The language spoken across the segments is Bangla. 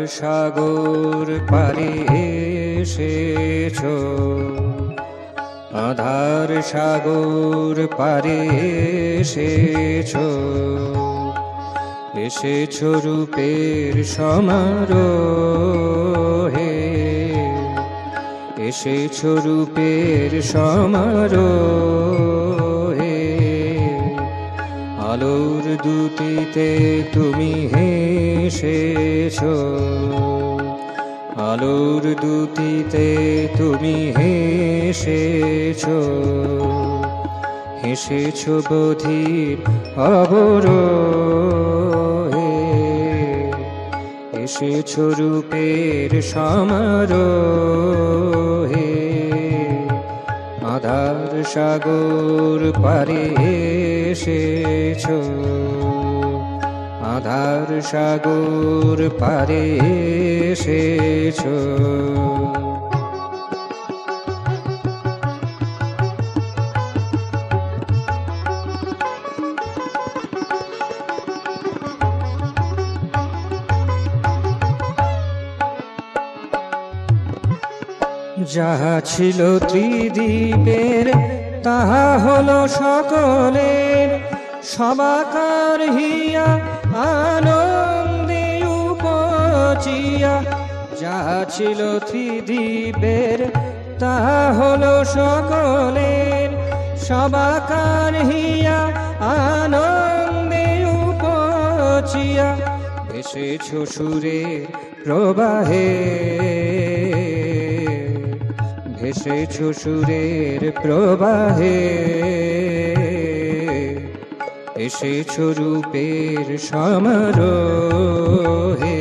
সাগর পারে এসেছো, আধার সাগর পারে এসেছো, এসেছো রূপের সমারোহে, এসেছো রূপের সমারোহে। আলোর দুটিতে তুমি হেসেছো, আলোর দুটিতে তুমি হেসেছো, হেসেছো বধির অবরোহে, এসেছো রূপের সমারোহে। আধার সাগর পারে এসেছো, আধার সাগর পারে এসেছো। যাহা ছিল ত্রিদীপের তাহা হলো সকলের, সবাকার হিয়া আনন্দে উপচিয়া। যাহা ছিল ত্রিদীপের তাহা হলো সকলের, সবাকার হিয়া আনন্দে উপচিয়া। ভেসেছো সুরের প্রবাহে, ভেসেছো সুরের প্রবাহে, এসেছো রূপের সমারোহে,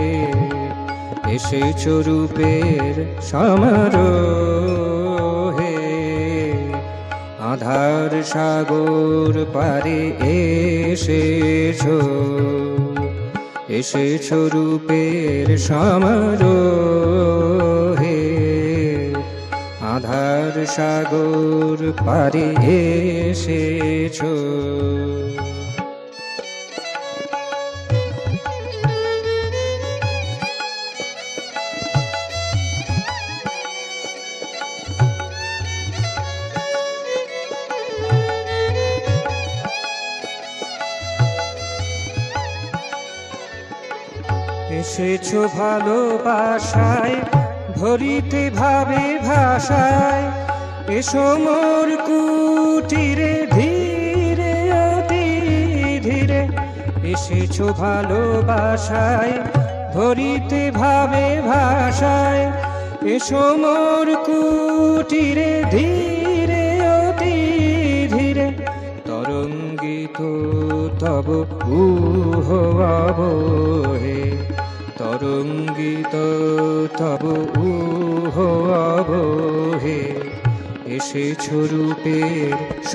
এসেছো রূপের সমারোহে। আধার সাগর পারে এসেছো, এসেছো রূপের সমারোহে। আধার সাগর পারে এসেছো। এসেছো ভালোবাসায় ভরিতে ভাবে ভাষায়, এসো মোর কুটিরে ধীরে অতি ধীরে। এসেছো ভালোবাসায় ভরিতে ভাবে ভাষায়, এসো মোর কুটিরে ধীরে অতি ধীরে। তরঙ্গিত তব উহ আবহে, তরঙ্গিত তব উহ আবহে। এসেছো রূপের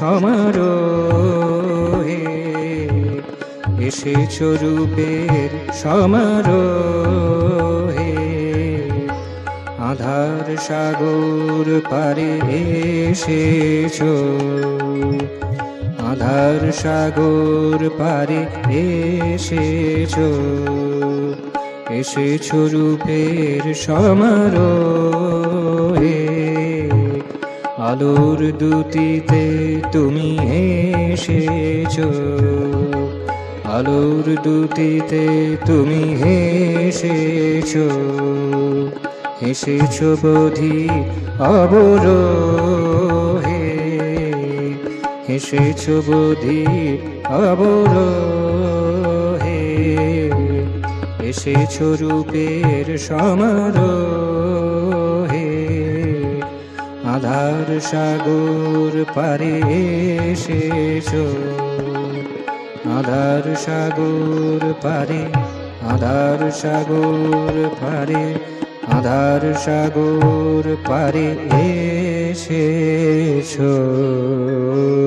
সমারোহে, এসেছো রূপের সমারোহে। আধার সাগর পারে এসেছো, আধার সাগর পারে এসেছো, এসেছো রূপের সমারোহে। আলোর দুটিতে তুমি হেসেছো, আলোর দুটিতে তুমি হেসেছো, হেসেছো বধির অবরোহে, হেসেছো বধির অবরোহে। এসেছো রূপের সমারোহে। আধার সাগর পারে এসেছো, আধার সাগর পারে, আধার সাগর পারে, আধার সাগর পারে এসেছো।